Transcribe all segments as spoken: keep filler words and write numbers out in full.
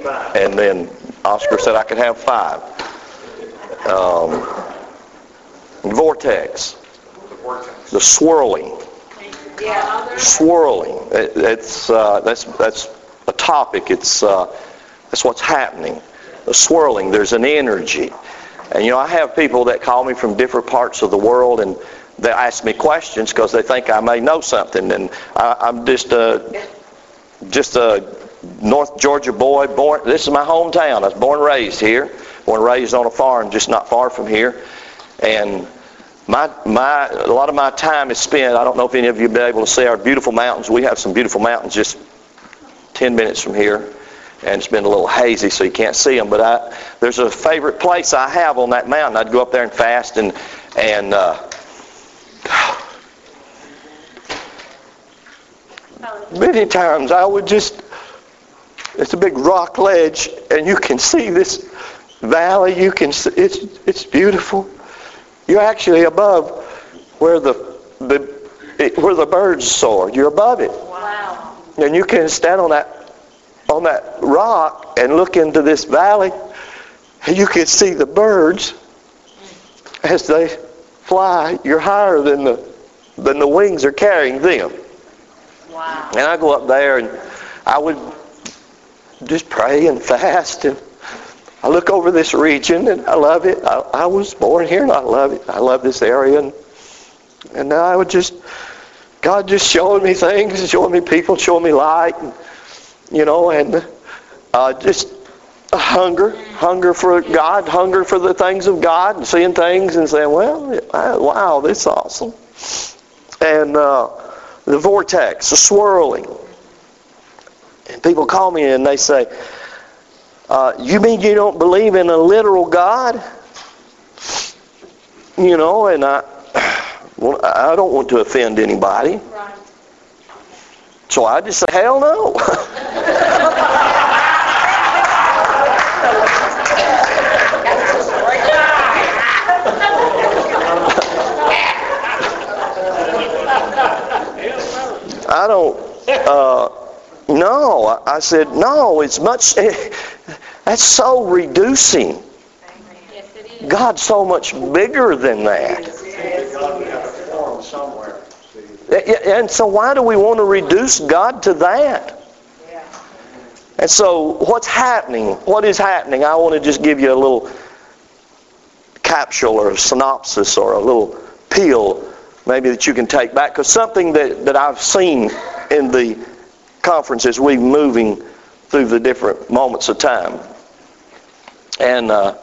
And then Oscar said I could have five. Um, vortex. The swirling. Swirling. It, it's uh, that's that's a topic. It's uh, that's what's happening. The swirling. There's an energy. And you know, I have people that call me from different parts of the world, and they ask me questions because they think I may know something. And I, I'm just a just a North Georgia boy. Born. This is my hometown. I was born and raised here. Born and raised on a farm just not far from here. And my my a lot of my time is spent. I don't know if any of you have been able to see our beautiful mountains. We have some beautiful mountains just ten minutes from here. And it's been a little hazy, so you can't see them. But I, there's a favorite place I have on that mountain. I'd go up there and fast, and and uh, many times I would just. It's a big rock ledge, and you can see this valley. You can see, it's it's beautiful. You're actually above where the the it, where the birds soar. You're above it. Wow. And you can stand on that. on that rock and look into this valley, and you can see the birds as they fly. You're higher than the than the wings are carrying them. Wow. And I go up there and I would just pray and fast, and I look over this region and I love it. I, I was born here and I love it. I love this area, and and I would just God just showing me things, showing me people, showing me light. And, You know, and uh, just a hunger, hunger for God, hunger for the things of God, and seeing things and saying, well, wow, this is awesome. And uh, the vortex, the swirling. And people call me and they say, uh, you mean you don't believe in a literal God? You know, and I, well, I don't want to offend anybody. Right. So I just say, hell no. I don't, uh, no. I said, no, it's much, that's so reducing. Yes, it is. God's so much bigger than that. And so why do we want to reduce God to that? And so what's happening? What is happening? I want to just give you a little capsule or a synopsis or a little peel maybe that you can take back. Because something that, that I've seen in the conference as we're moving through the different moments of time. And uh,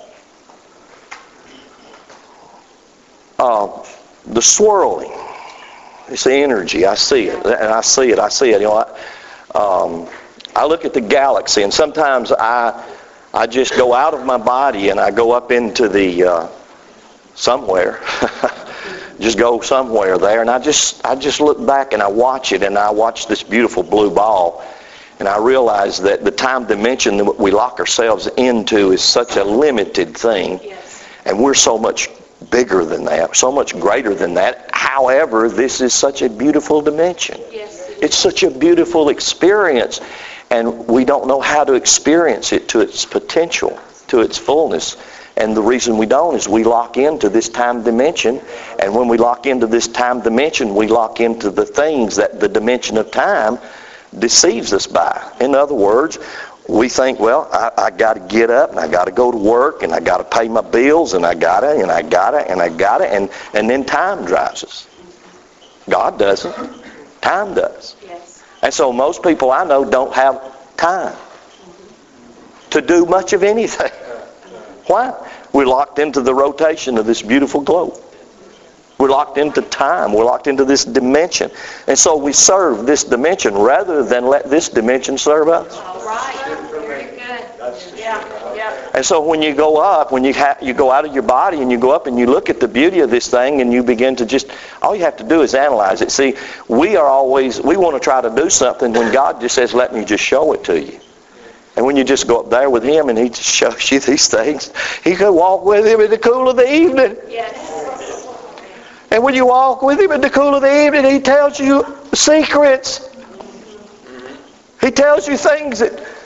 uh, the swirling. It's the energy. I see it. And I see it. I see it. You know, I, um, I look at the galaxy, and sometimes I I just go out of my body and I go up into the uh, somewhere. Just go somewhere there, and I just I just look back and I watch it, and I watch this beautiful blue ball, and I realize that the time dimension that we lock ourselves into is such a limited thing, Yes. and we're so much bigger than that, so much greater than that. However, this is such a beautiful dimension. Yes, it is. It's such a beautiful experience, and we don't know how to experience it to its potential, to its fullness. And the reason we don't is we lock into this time dimension, and when we lock into this time dimension, we lock into the things that the dimension of time deceives us by. In other words, we think, well, I, I got to get up, and I got to go to work, and I got to pay my bills, and I got to, and I got to, and I got to, and, and then time drives us. God doesn't. Time does. Yes. And so most people I know don't have time to do much of anything. Why? We're locked into the rotation of this beautiful globe. We're locked into time. We're locked into this dimension. And so we serve this dimension rather than let this dimension serve us. All right. Very good. Yeah. Yeah. And so when you go up, when you ha- you go out of your body and you go up and you look at the beauty of this thing and you begin to just, all you have to do is analyze it. See, we are always, we want to try to do something when God just says, let me just show it to you. And when you just go up there with Him and He just shows you these things, you can walk with Him in the cool of the evening. Yes. And when you walk with Him in the cool of the evening, He tells you secrets. He tells you things that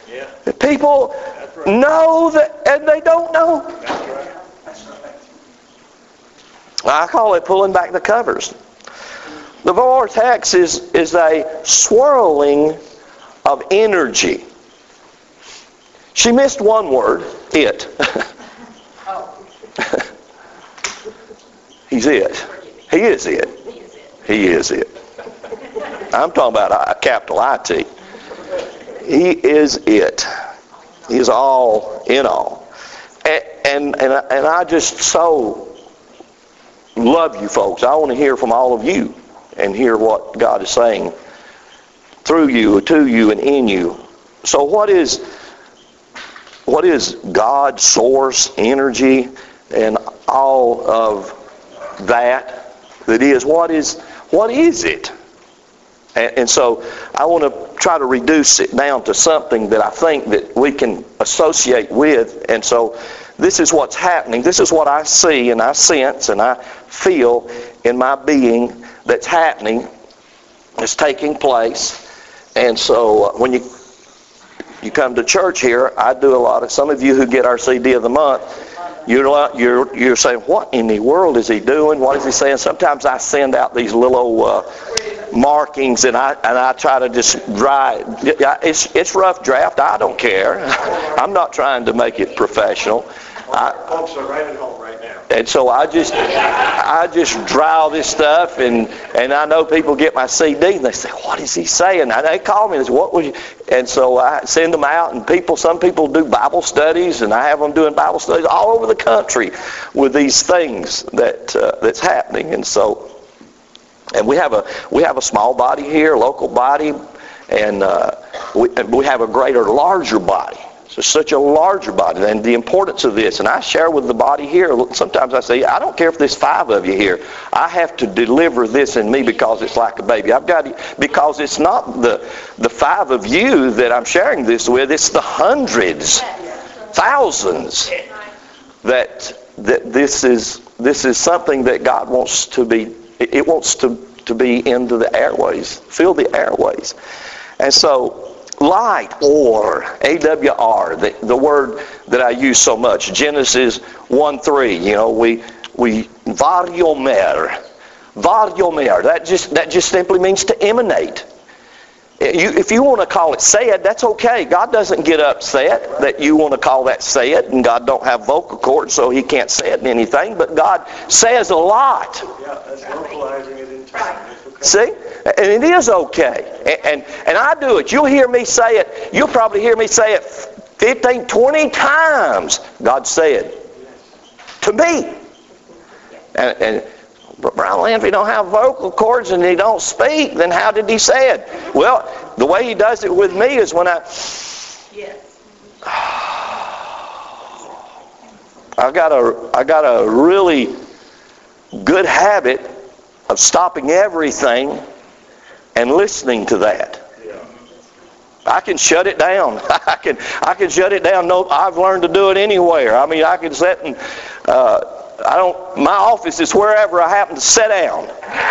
Yeah. People right. know that, and they don't know. That's right. That's right. I call it pulling back the covers. The vortex is, is a swirling of energy. She missed one word, it. Oh. He's it. He is it. He is it. I'm talking about a capital I T. He is it. He is all in all. And, and, and, and I just so love you folks. I want to hear from all of you and hear what God is saying through you, to you, and in you. So what is what is God, source, energy, and all of that that is? What is what is it? And, and so I want to try to reduce it down to something that I think that we can associate with. And so this is what's happening. This is what I see and I sense and I feel in my being that's happening, that's taking place. And so uh, when you you come to church here, I do a lot of, some of you who get our C D of the month, you're, you're, you're saying, what in the world is he doing? What is he saying? Sometimes I send out these little uh, markings and I and I try to just dry it. It's, it's rough draft. I don't care. I'm not trying to make it professional. I, folks are right at home right now. And so I just I just draw this stuff, and, and I know people get my C D and they say, what is he saying? And they call me and say, what was you? And so I send them out, and people, some people do Bible studies, and I have them doing Bible studies all over the country with these things that uh, that's happening. And so, and we have a we have a small body here, local body, and uh, we and we have a greater, larger body. So such a larger body, and the importance of this. And I share with the body here. Sometimes I say, I don't care if there's five of you here. I have to deliver this in me because it's like a baby. I've got to, because it's not the the five of you that I'm sharing this with. It's the hundreds, thousands that that this is this is something that God wants to be. It wants to to be into the airways, fill the airways, and so. Light, or, A W R, the, the word that I use so much, Genesis one three, you know, we, we, variomer, variomer, that just, that just simply means to emanate. You, if you want to call it said, that's okay. God doesn't get upset that you want to call that said, and God don't have vocal cords, so he can't say it in anything, but God says a lot. Yeah, that's vocalizing it in time. Okay. See? And it is okay. And, and and I do it. You'll hear me say it. You'll probably hear me say it fifteen, twenty times. God said to me. And, and Brian Landry don't have vocal cords and he don't speak. Then how did he say it? Well, the way he does it with me is when I... Yes. I got a I got a really good habit of stopping everything and listening to that. Yeah. I can shut it down. I can I can shut it down. No, I've learned to do it anywhere. I mean, I can sit and uh, I don't. My office is wherever I happen to sit down.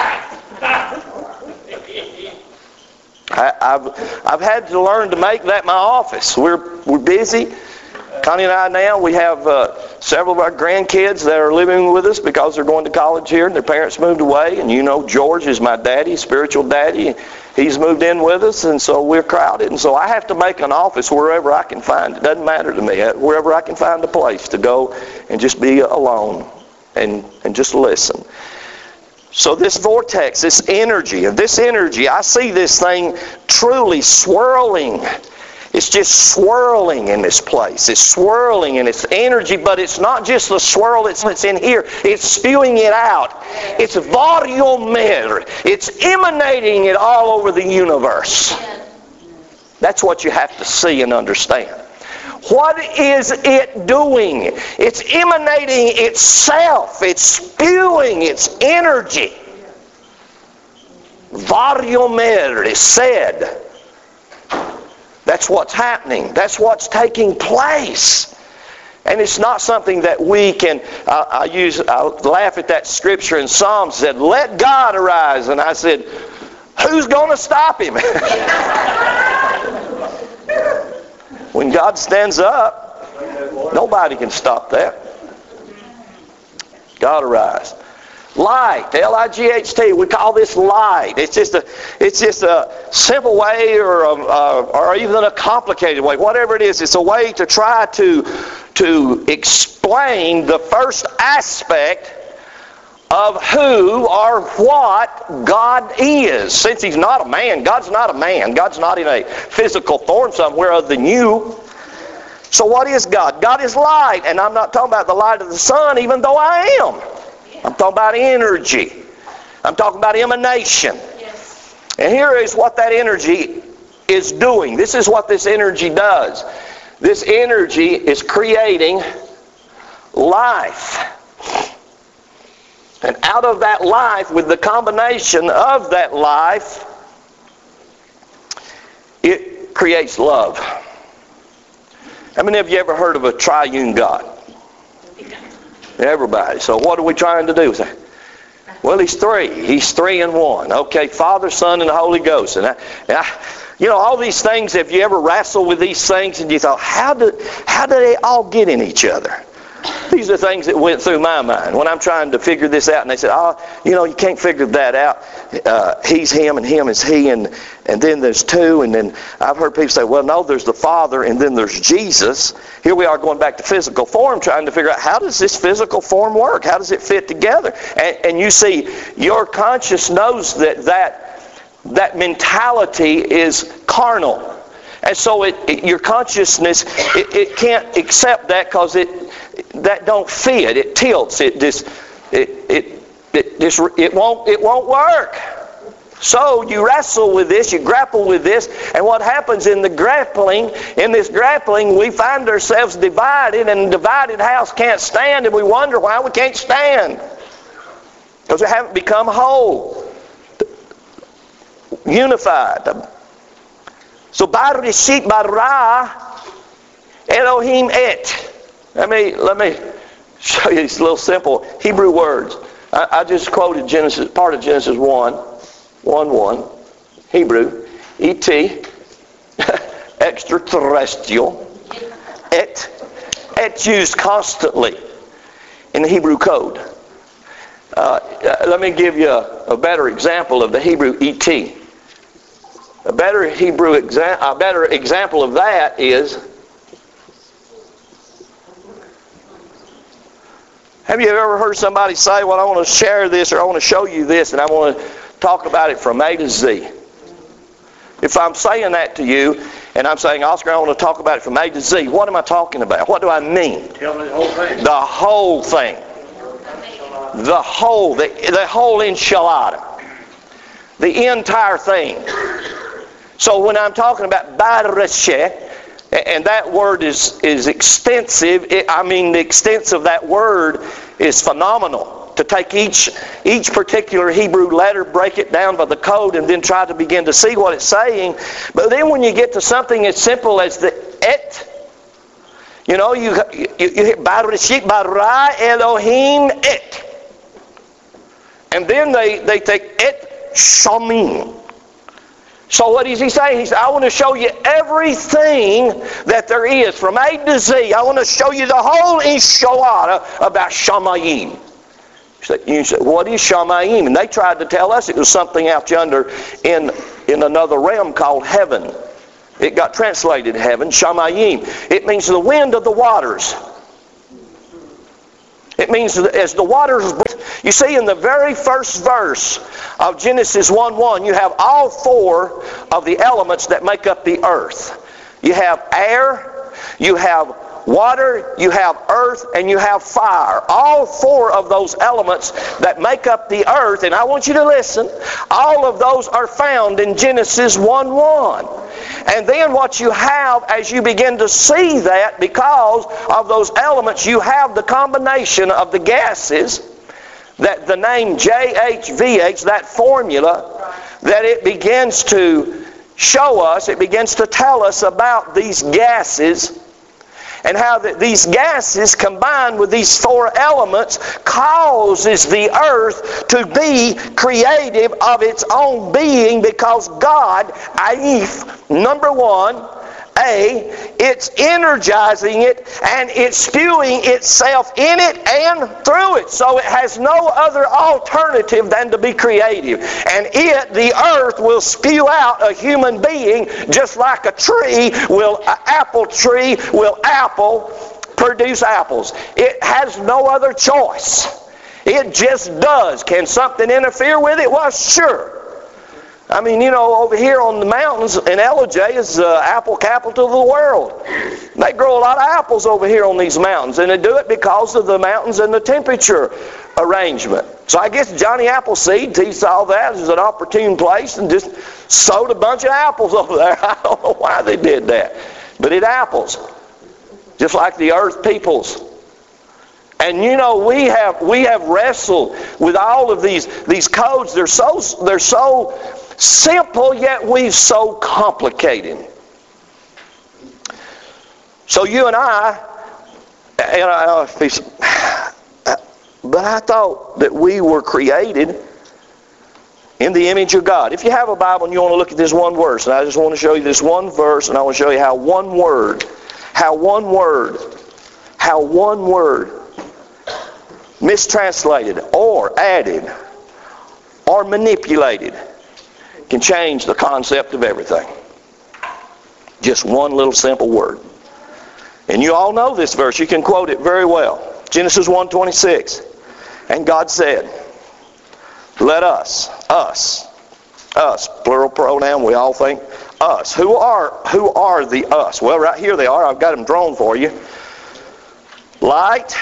I, I've I've had to learn to make that my office. We're we're busy. Connie and I now, we have uh, several of our grandkids that are living with us because they're going to college here and their parents moved away. And you know, George is my daddy, spiritual daddy. He's moved in with us, and so we're crowded. And so I have to make an office wherever I can find it. It doesn't matter to me. Wherever I can find a place to go and just be alone and, and just listen. So this vortex, this energy, and this energy, I see this thing truly swirling. It's just swirling in this place. It's swirling in its energy, but it's not just the swirl that's in here. It's spewing it out. It's variomer. It's emanating it all over the universe. That's what you have to see and understand. What is it doing? It's emanating itself. It's spewing its energy. Variomer is said. That's what's happening. That's what's taking place. And it's not something that we can, uh, I use, I laugh at that scripture in Psalms said, let God arise. And I said, who's going to stop him? When God stands up, nobody can stop that. God arise. Light, L I G H T. We call this light. It's just a, it's just a simple way, or a, uh, or even a complicated way. Whatever it is, it's a way to try to to explain the first aspect of who or what God is. Since He's not a man, God's not a man. God's not in a physical form somewhere other than you. So what is God? God is light, and I'm not talking about the light of the sun, even though I am. I'm talking about energy. I'm talking about emanation. Yes. And here is what that energy is doing. This is what this energy does. This energy is creating life. And out of that life, with the combination of that life, it creates love. How many of you ever heard of a triune God? Everybody. So what are we trying to do? Well, He's three. He's three in one. Okay, Father, Son, and the Holy Ghost. And I, and I, you know, all these things, have you ever wrestled with these things and you thought, how do, how do they all get in each other? These are things that went through my mind when I'm trying to figure this out. And they said, oh, you know, you can't figure that out. Uh, he's him and him is he, and, and then there's two. And then I've heard people say, well, no, there's the Father and then there's Jesus. Here we are going back to physical form, trying to figure out, how does this physical form work? How does it fit together? And, and you see, your conscience knows that that, that mentality is carnal. And so it, it, your consciousness, it, it can't accept that because it that don't fit. It tilts. It just it it it just it won't it won't work. So you wrestle with this, you grapple with this, and what happens in the grappling, in this grappling, we find ourselves divided, and a divided house can't stand, and we wonder why we can't stand. Because we haven't become whole, unified. So Barishit bara Elohim et. Let me let me show you these little simple Hebrew words. I, I just quoted Genesis, part of Genesis one, one, one, Hebrew, et, extraterrestrial, et, et used constantly in the Hebrew code. Uh, let me give you a, a better example of the Hebrew et. A better Hebrew exa- a better example of that is, have you ever heard somebody say, well, I want to share this, or I want to show you this, and I want to talk about it from A to Z? If I'm saying that to you, and I'm saying, Oscar, I want to talk about it from A to Z, what am I talking about? What do I mean? Tell me the whole thing. The whole thing. The whole, the, the whole enchilada. The entire thing. So when I'm talking about Barasheh, and that word is, is extensive, it, I mean the extent of that word is phenomenal. To take each, each particular Hebrew letter, break it down by the code, and then try to begin to see what it's saying. But then when you get to something as simple as the et, you know, you, you, you hit Barashit bara Elohim et. And then they, they take et shamim. So what does he say? He said, I want to show you everything that there is from A to Z. I want to show you the whole enchilada about Shamayim. You say, what is Shamayim? And they tried to tell us it was something out yonder in, in another realm called heaven. It got translated heaven, Shamayim. It means the wind of the waters. It means as the waters... You see, in the very first verse of Genesis one one, you have all four of the elements that make up the earth. You have air, you have water, you have earth, and you have fire. All four of those elements that make up the earth, and I want you to listen, all of those are found in Genesis one one. And then what you have as you begin to see that, because of those elements, you have the combination of the gases, that the name J H V H, that formula, that it begins to show us, it begins to tell us about these gases, and how that these gases combined with these four elements causes the earth to be creative of its own being, because God, Aif, number one, A, it's energizing it, and it's spewing itself in it and through it. So it has no other alternative than to be creative. And it, the earth, will spew out a human being just like a tree will, an apple tree will apple produce apples. It has no other choice. It just does. Can something interfere with it? Well, sure. I mean, you know, over here on the mountains in L O J is the apple capital of the world. They grow a lot of apples over here on these mountains, and they do it because of the mountains and the temperature arrangement. So I guess Johnny Appleseed, he saw that as an opportune place and just sowed a bunch of apples over there. I don't know why they did that. But it apples, just like the earth peoples. And you know, we have we have wrestled with all of these these codes. They're so they're so simple, yet we've so complicated. So you and I, and I, but I thought that we were created in the image of God. If you have a Bible and you want to look at this one verse, and I just want to show you this one verse, and I want to show you how one word, how one word, how one word mistranslated or added or manipulated can change the concept of everything. Just one little simple word. And you all know this verse. You can quote it very well. Genesis one twenty-six. And God said, let us, us, us, plural pronoun, we all think, us. Who are, who are the us? Well, right here they are. I've got them drawn for you. Light,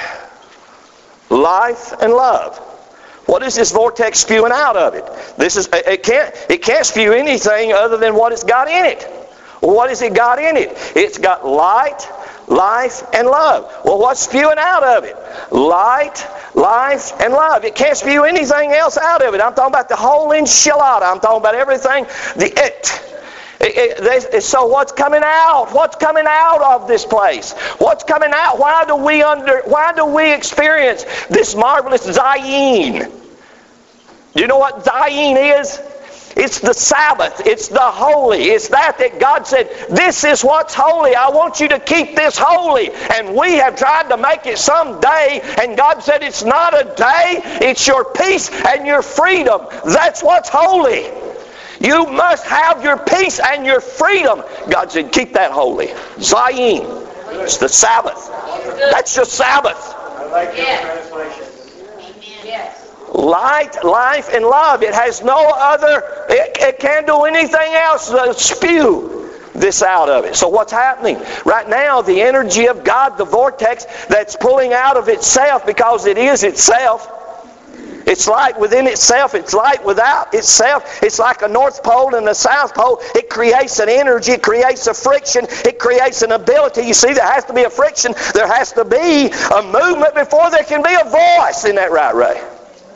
life, and love. What is this vortex spewing out of it? This is it can't it can't spew anything other than what it's got in it. Well, what has it got in it? It's got light, life, and love. Well, what's spewing out of it? Light, life, and love. It can't spew anything else out of it. I'm talking about the whole enchilada. I'm talking about everything. The it. It, it, so what's coming out? What's coming out of this place? What's coming out? Why do we under? Why do we experience this marvelous Zayin? Do you know what Zayin is? It's the Sabbath. It's the holy. It's that that God said, this is what's holy. I want you to keep this holy. And we have tried to make it some day, and God said it's not a day. It's your peace and your freedom. That's what's holy. You must have your peace and your freedom. God said, keep that holy. Zayin. It's the Sabbath. That's your Sabbath. I like your translation. Yes. Light, life, and love. It has no other, it, it can't do anything else than spew this out of it. So what's happening? Right now, the energy of God, the vortex that's pulling out of itself, because it is itself. It's light within itself. It's light without itself. It's like a North Pole and a South Pole. It creates an energy. It creates a friction. It creates an ability. You see, there has to be a friction. There has to be a movement before there can be a voice. Isn't that right, Ray?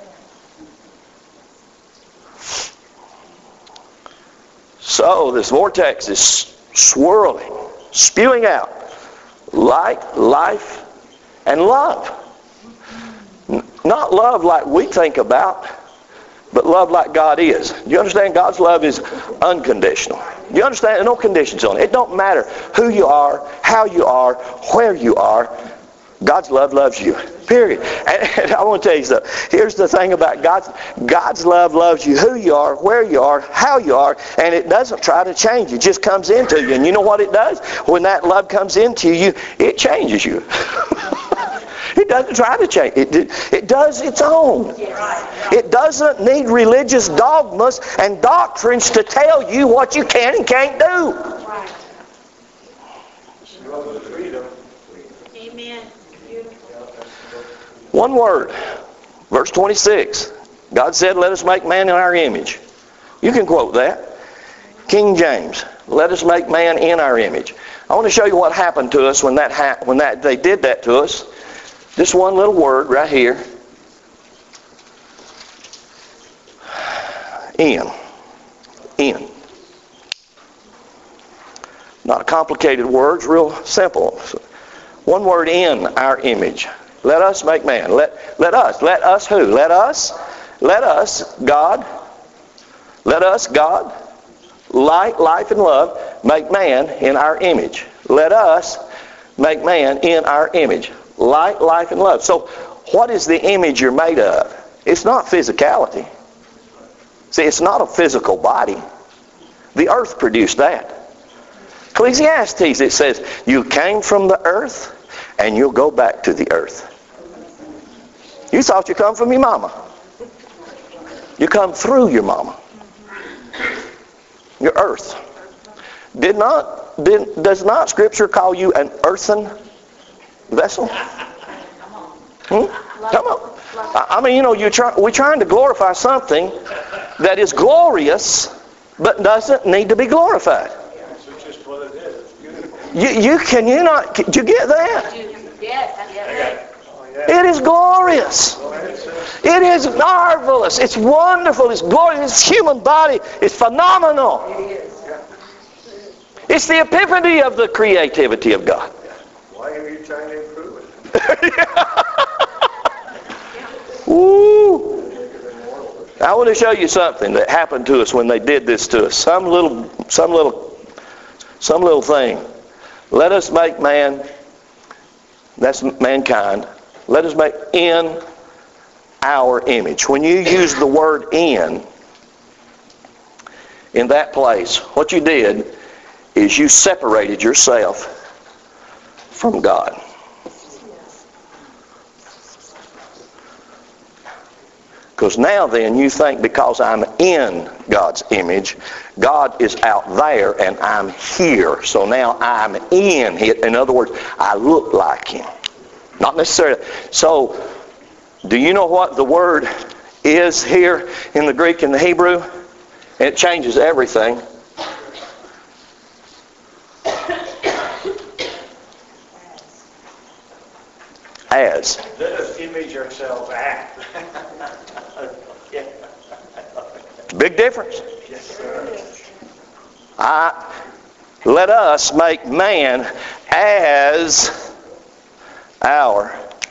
So this vortex is swirling, spewing out light, life, and love. Not love like we think about, but love like God is. Do you understand? God's love is unconditional. Do you understand? There are no conditions on it. It don't matter who you are, how you are, where you are. God's love loves you. Period. And, and I want to tell you something. Here's the thing about God's God's love loves you who you are, where you are, how you are, and it doesn't try to change. It just comes into you. And you know what it does? When that love comes into you, it changes you. It doesn't try to change. It, it, it does its own. It doesn't need religious dogmas and doctrines to tell you what you can and can't do. Amen. One word. Verse twenty-six. God said, let us make man in our image. You can quote that. King James. Let us make man in our image. I want to show you what happened to us when that ha- when that they did that to us. This one little word right here. In. In. Not a complicated word, it's real simple. One word, in our image. Let us make man. Let, let us. Let us who? Let us. Let us, God. Let us, God. light, life, and love, make man in our image. Let us make man in our image. Light, life, and love. So what is the image you're made of? It's not physicality. See, it's not a physical body. The earth produced that. Ecclesiastes, it says, you came from the earth and you'll go back to the earth. You thought you come from your mama. You come through your mama. Your earth. Did not, did, does not Scripture call you an earthen vessel? Hmm? Come on. I mean, you know, you try, we're trying to glorify something that is glorious, but doesn't need to be glorified. You, you can you not? Did you get that? Yes, I get it. It is glorious. It is marvelous. It's wonderful. It's glorious. It's human body. It's phenomenal. It's the epiphany of the creativity of God. Why are you trying to improve it? Ooh. I want to show you something that happened to us when they did this to us. Some little, some little, some little thing. Let us make man. That's mankind. Let us make in our image. When you use the word in, in that place, what you did is you separated yourself from God. Because now then you think because I'm in God's image, God is out there and I'm here. So now I'm in it. In other words, I look like Him. Not necessarily. So, do you know what the word is here in the Greek and the Hebrew? It changes everything. As. Let us image ourselves at. Big difference. Yes, sir. I, let us make man as our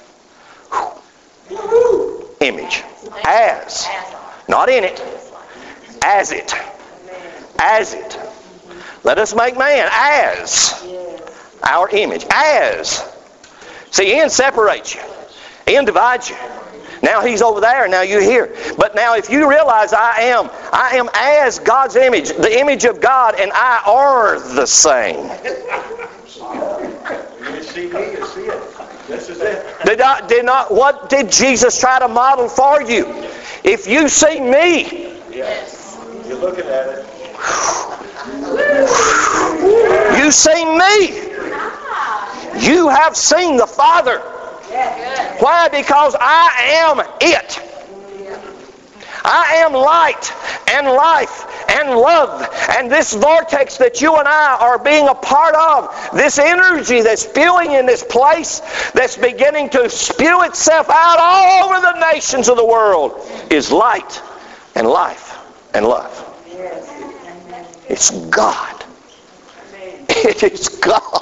image. As. Not in it. As it. As it. Let us make man as our image. As. See, in separates you. In divides you. Now he's over there, now you're here. But now if you realize I am, I am as God's image, the image of God, and I are the same. You see me, you see it. This is it. Did not, did not, what did Jesus try to model for you? If you see me, Yes. You're looking at it. you see me. You have seen the Father. Why? Because I am it. I am light and life and love. And this vortex that you and I are being a part of, this energy that's spewing in this place, that's beginning to spew itself out all over the nations of the world, is light and life and love. It's God. It is God.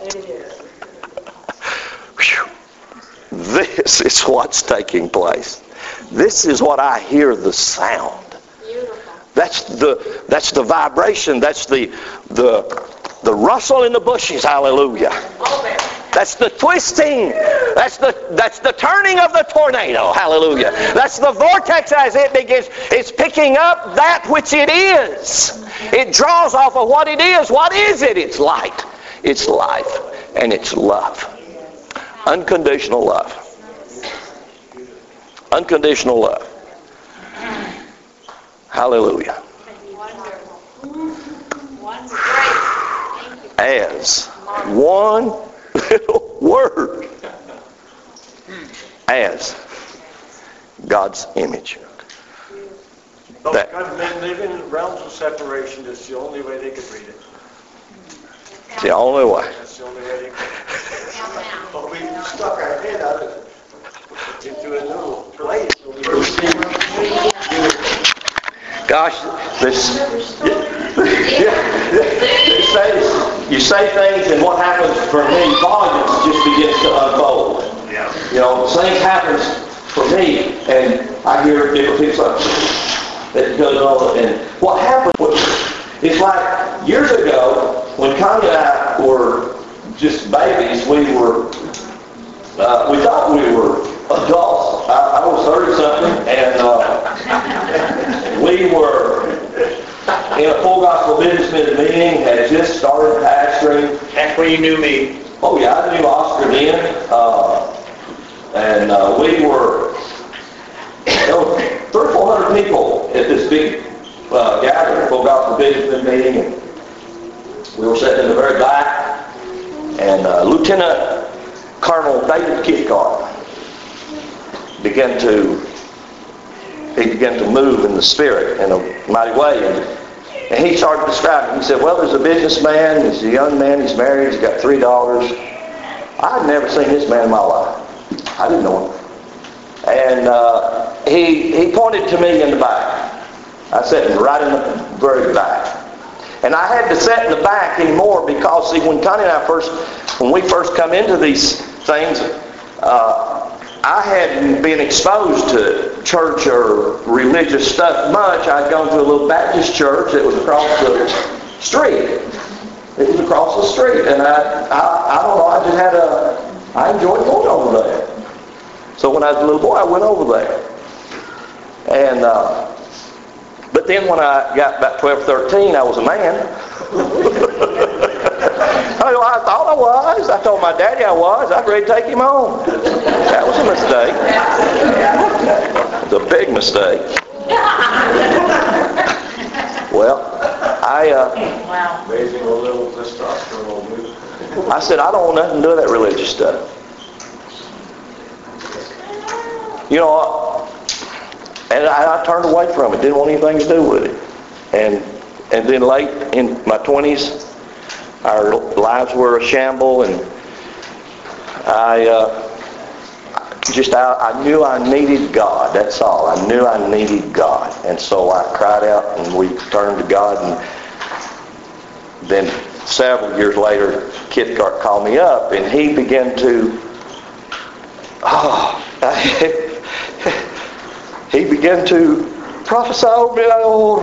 Whew. This is what's taking place. This is what I hear the sound. That's the that's the vibration. That's the the the rustle in the bushes. Hallelujah. That's the twisting. That's the that's the turning of the tornado. Hallelujah. That's the vortex as it begins. It's picking up that which it is. It draws off of what it is. What is it? It's light. It's life. And it's love. Unconditional love. Unconditional love. Hallelujah. As one little word. As God's image. Those That- kind of men living in realms of separation, that's the only way they could read it. It's the only way. That's the only way they could. But we stuck our head out of it into a little place. So we were Gosh, this, yeah, you say, you say things, and what happens for me, volumes just begins to unfold. Yeah. You know, things happens for me, and I hear different people say, that goes on, and what happens, what, It's like years ago, when Connie and I were just babies, we were, uh, we thought we were adults. I, I was thirty-something, and uh, we were in a full gospel businessmen meeting, had just started pastoring. That's when you knew me. Oh yeah, I knew Oscar then, uh, and uh, we were, there were three or four hundred people at this big uh, gathering, full gospel businessmen meeting, and we were sitting in the very back, and uh, Lieutenant Colonel David Kithcart began to, he began to move in the spirit in a mighty way, and, and he started describing. He said, well, there's a businessman, he's a young man, he's married, he's got three daughters. I'd never seen this man in my life. I didn't know him. And uh, he, he pointed to me in the back. I sat right in the very back. And I had to sit in the back anymore because, see, when Connie and I first, when we first come into these things, uh, I hadn't been exposed to church or religious stuff much. I'd gone to a little Baptist church that was across the street. It was across the street, and I, I, I don't know, I just had a, I enjoyed going over there. So when I was a little boy, I went over there. And, uh, but then when I got about twelve, thirteen, I was a man. I, I thought I was. I told my daddy I was. I was ready to take him home. That was a mistake. It was a big mistake. Well, I uh, Raising a little testosterone. I said, I don't want nothing to do with that religious stuff. You know, and I, I turned away from it. Didn't want anything to do with it. And and then late in my twenties, our lives were a shamble, and I uh, just I, I knew I needed God. That's all. I knew I needed God, and so I cried out, and we turned to God. And then several years later, Kithcart called me up, and he began to. Oh, he began to prophesy over me. Oh,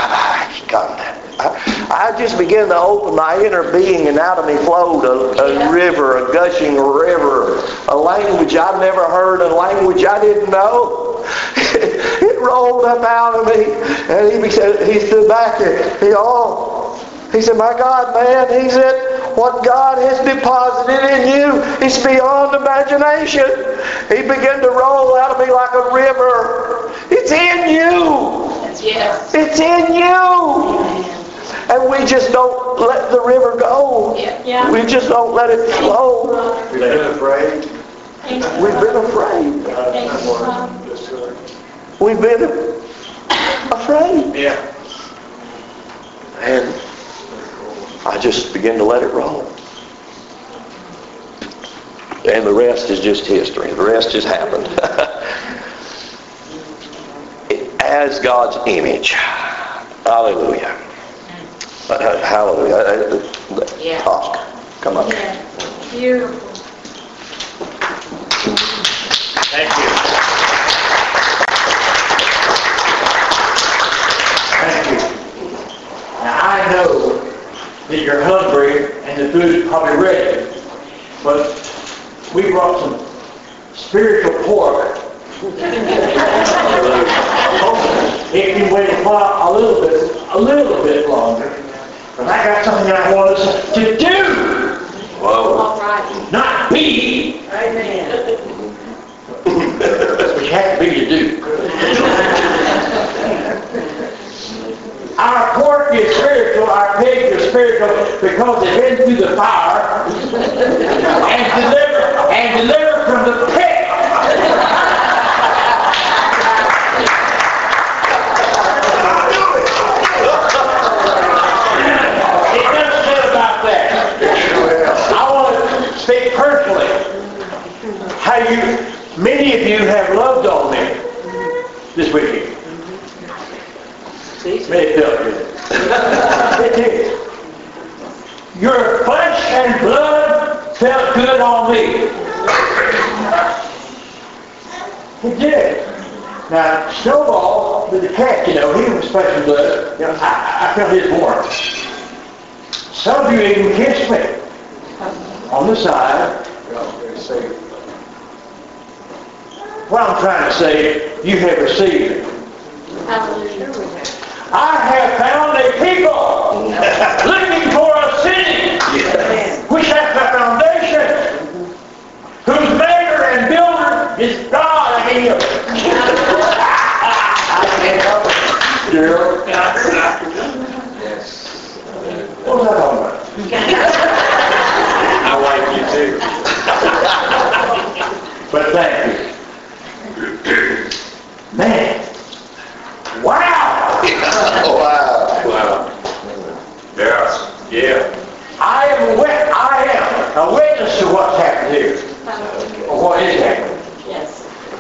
I just began to open my inner being, and out of me flowed a, a river, a gushing river, a language I've never heard, a language I didn't know. It rolled up out of me, and he said, he stood back and he, oh, he said, my God, man, he said, what God has deposited in you is beyond imagination. He began to roll out of me like a river. It's in you. Yes. It's in you. And we just don't let the river go. Yeah. We just don't let it flow. We've been afraid. We've been afraid. We've been afraid. Yeah. And I just began to let it roll. And the rest is just history. The rest just happened. As God's image. Hallelujah. Uh, hallelujah. Uh, Yeah. Oscar, come up. Yeah. Beautiful. Thank you. Thank you. Now I know that you're hungry and the food is probably ready, but we brought some spiritual pork. If you wait a while, a little bit, a little bit longer, but I got something I want us to do. Whoa. All right. Not be. Amen. Which has to be to do. Our pork is spiritual, our pigs are spiritual because they've been through the fire and delivered and delivered from the pit. It doesn't say about that. I want to speak personally. How you, many of you have loved on me this weekend. Made it feel good. It did. Your flesh and blood felt good on me. It did. Now, Snowball, with the cat, you know, he was special blood. You know, I, I felt his warmth. Some of you even kissed me on the side. What I'm trying to say, you have received it. I have found a people looking for a city which has a foundation, whose maker and builder is God. I mean, Yes. what was I talking about? I like you too. But thank you. Man. Wow! Wow. Wow. Yes. Yeah. I am a wit- I am a witness to what's happened here. Or what is happening. Yes.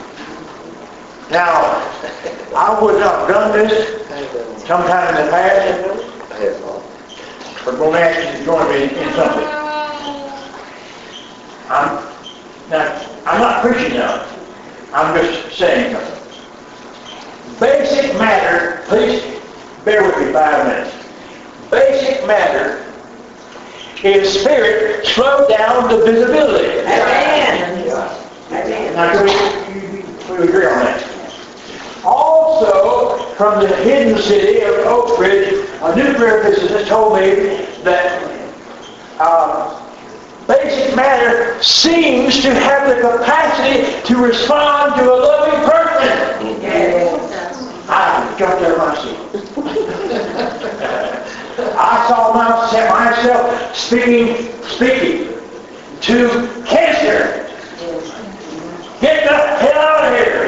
Now, I would not have done this sometime in the past, but I'm going to ask you to join me in something. I'm, now, I'm not preaching now. I'm just saying something. Basic matter, please bear with me five minutes. Basic matter is spirit slowed down to visibility. Amen. Amen. Now, can we, we agree on that? Also, from the hidden city of Oak Ridge, a nuclear physicist told me that uh, basic matter seems to have the capacity to respond to a loving person. Yes. I jumped out of my seat. I saw myself speaking, speaking to cancer. Get the hell out of here!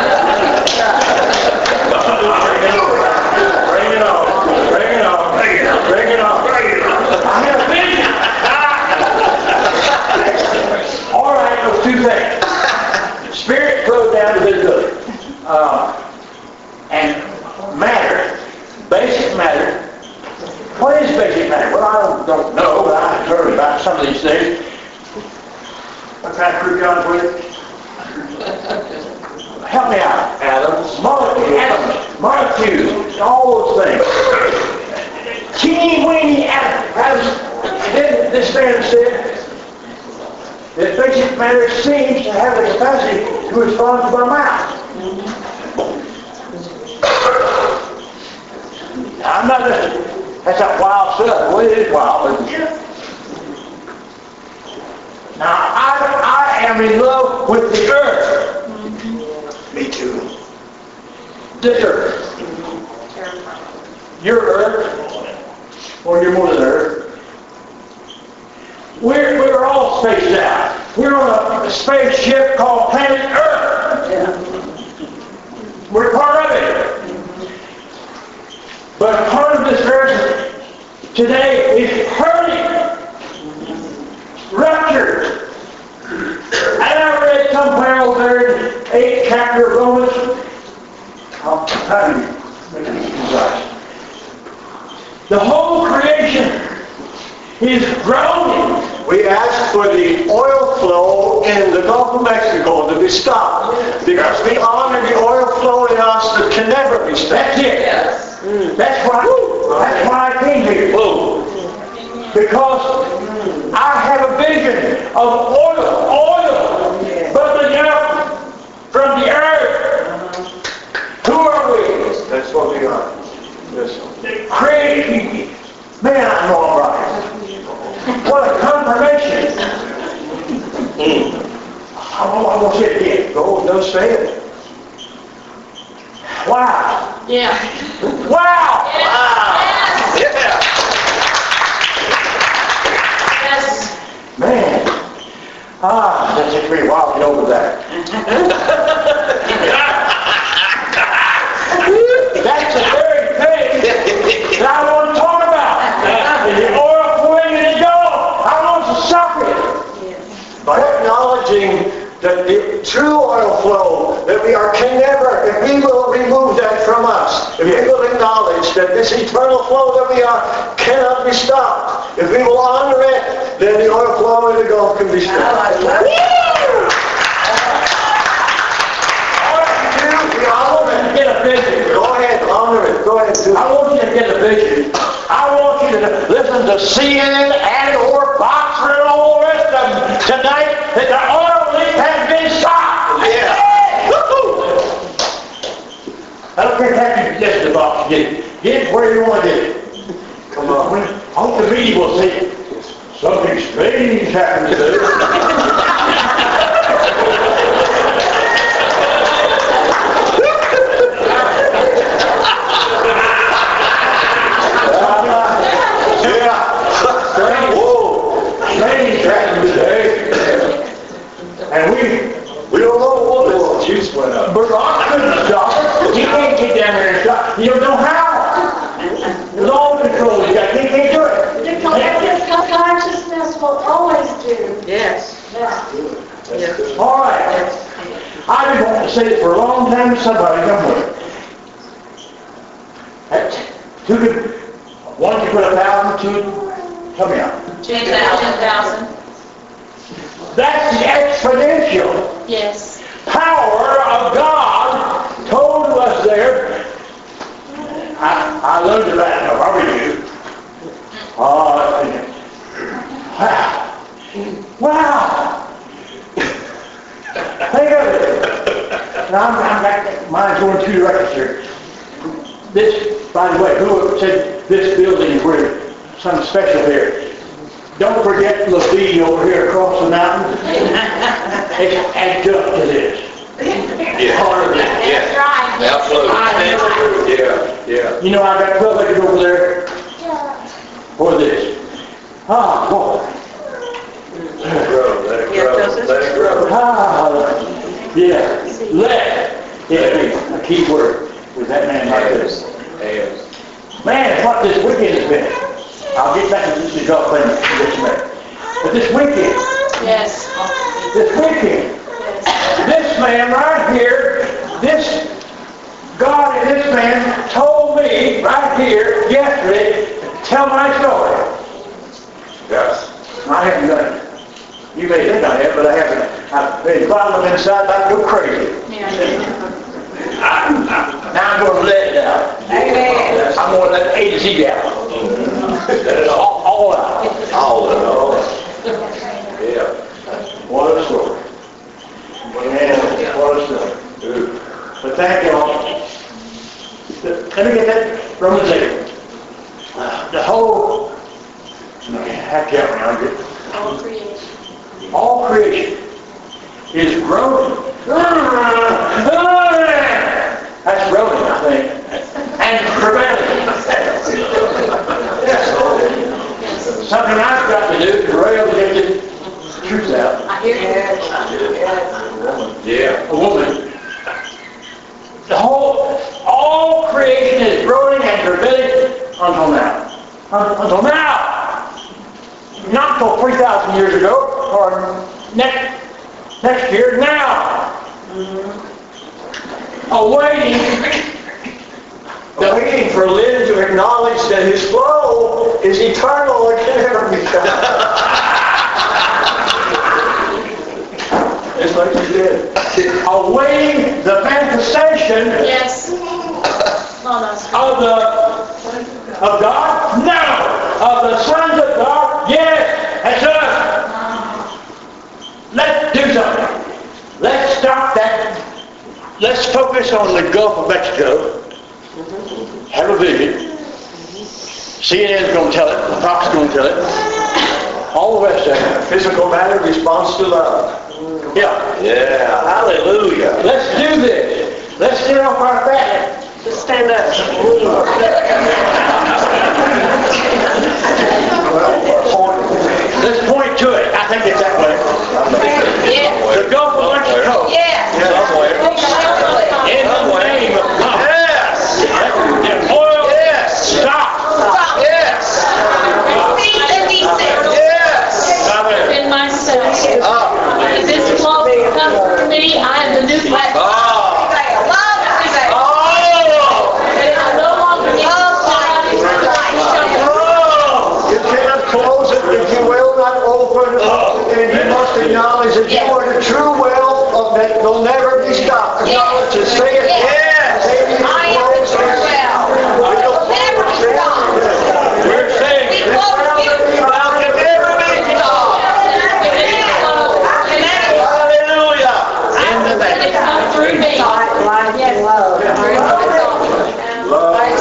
Bring it on! Bring it on! Bring it on! Bring it on! Bring it on! I have a vision! All right, those two things. Spirit flowed down to visibility. Uh, and matter, basic matter. What is basic matter? Well, I don't, don't know, but I've heard about some of these things. What kind of crew John's with? Help me out, Adam. Molecules, molecules, all those things. Teeny weeny atoms. Then this man said that basic matter seems to have the capacity to respond to my mouth. I'm not a, that's that wild stuff. Well, it is wild, but now I, I am in love with the earth. Me too. This earth. Your earth, or your more than earth. We're we're all spaced out. We're on a, a spaceship called planet Earth. Yeah. We're part of it. But part of this earth today is hurting, ruptured. And I read somewhere over there in the eighth chapter of Romans, I'll tell you, make it concise. The whole creation is groaning. We asked for the oil flow in the Gulf of Mexico to be stopped because we honor the oil flow in us that can never be stopped. That's it. Yes. That's why, that's why I came here. Because I have a vision of oil, oil bubbling up from the earth. Who are we? That's what we are. Yes. Crazy. Man, I know I'm right. What a confirmation. I'm going to say it again. Go, don't say it. Wow. Yeah. Wow. Yes. Yeah. Yes. Man. Ah, that takes me a while to get over that. That's the very thing that I want to talk about. The oil flowing in the Gulf. I want to stop it. By acknowledging that the true oil flow that we are can never, if we will remove that from us, if we will acknowledge that this eternal flow that we are cannot be stopped, if we will honor it, then the oil flow in the Gulf can be stopped. All right, we honor box. Get it. Get it where you want to get it. Come on. I hope the media will say, something strange happened today. Strange happened today. And we, We don't know what it The was. juice went up. but I couldn't stop it. He can't get down there and stop. You don't know how. With all the control you got, he can't do it. The collective consciousness will always do Yes. that. Yes. All right. I've been wanting to say it for a long time to somebody, come with it. That's two could, one could put a thousand, two, help me out. Ten thousand. That's the exponential Yes. power of God told to us there. I, I learned it that, I probably do. Oh, wow. Wow. Think of it. Now, I'm, I'm back, mine's going two directions here. This, by the way, who said this building is where something special here? Don't forget Levine over here across the mountain. It's added up to this. Yeah. Part of it. That's right. Absolutely. Yeah, yeah. You know, I got twelve acres over there Yeah. for this. Ah, boy. Let it grow, let it Yeah, grow, does it? let it grow. Ah, yeah. Let it be a key word with that man like this. Hands. Man, what this weekend has been. I'll get back to this golf thing in just a minute. But this weekend, Yes. this weekend, this man right here, this God and this man told me right here yesterday to tell my story. Yes. I haven't done it. You may think I have, but I haven't. I've been following inside like go crazy. Yeah. Now I'm going to let it out. Amen. I'm going to let A to Z out. Let it all, all out. All in all. Yeah. What a story. Man, what a story. Ooh. But thank you all. Let me get that Romans eight. Uh, The whole, I have to help me out here. All creation. All creation is groaning. That's groaning, I think. And prevailing. Something I've got to do to rail to get the truth out. I hear you. Yeah. A woman. The whole, all creation is groaning and prevailing until now. Until now. Not until three thousand years ago, or next, next year, now. Awaiting, Waiting for Lynn to acknowledge that his flow is eternal and can never be cut. Just like you did. awaiting the manifestation Yes. Oh, that's good. of the, of God? No! Of the sons of God? Yes! That's us! Let's do something. Let's stop that. Let's focus on the Gulf of Mexico. Have a vision. C N N's going to tell it. Fox is going to tell it. All the rest of it. Physical matter responds to love. Yeah. Yeah. Hallelujah. Let's do this. Let's get off our back. Just stand up. Let's point to it. I think it's that way. Yeah. The Gulf of Mexico. Yeah. Somewhere. In the name of God. Yes. The oil. Yes. Stop. Yes. Yes. Stop it. In myself. Up. If this flow comes from me, I am the new flesh. Oh. And I no longer need to body. You cannot close it if you will not open. And you must acknowledge that you are the true well of that will never be stopped. Acknowledge it. Say it. Yes. Say it. I am the true well. Will never be stopped. We're saying We flow from you. Thou can never be stopped. Hallelujah. And it comes through me. Yes. Love.